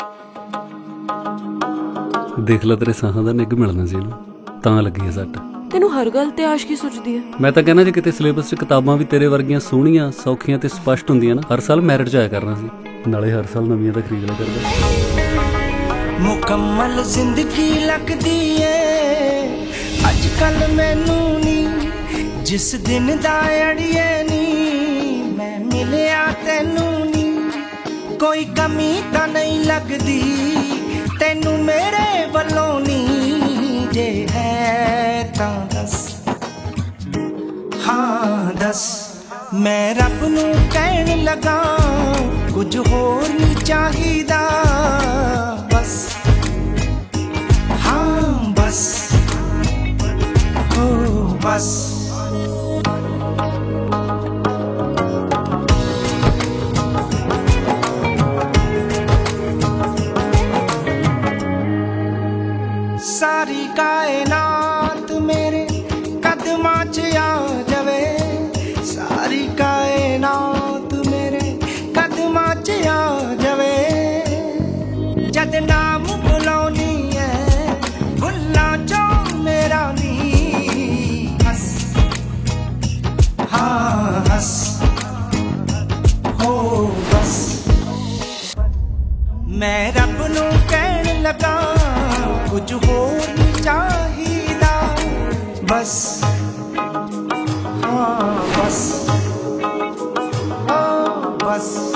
देख ला तेरे साहां दा निग मिलना सी ना तां लगी है सट। तेनू हर गल ते आशकी सुझदी है। मैं तां कहना जे किते सिलेबस च किताबां भी तेरे वर्गियां सोहणियां सौखियां ते स्पष्ट हुंदियां ना हर साल मैरिट च आया करना सी, नाले हर साल नवियां तां खरीद लिया करदा। मुकम्मल जिंदगी लगदी है अजकल मैनू नी, जिस दिन दा अड़िए नी मैं मिलिया तैनू नी, कोई कमी तां नहीं लगदी तैनू मेरे वल्लों नी, जे है तां दस, हाँ दस। मैं रब नू कहन लगा कुछ होर नहीं चाहिदा, बस हाँ बस हो बस। सारी कायनात मेरे कदमां च आ जावे, सारी कायनात मेरे कदमां च आ जावे, जद नाम बुलानी है भुल्ला चो मेरा नी, हस हाँ हस हो बस। मैं रब नू कहन लगा कुछ होर नहीं चाहिदा, बस हाँ बस हाँ बस।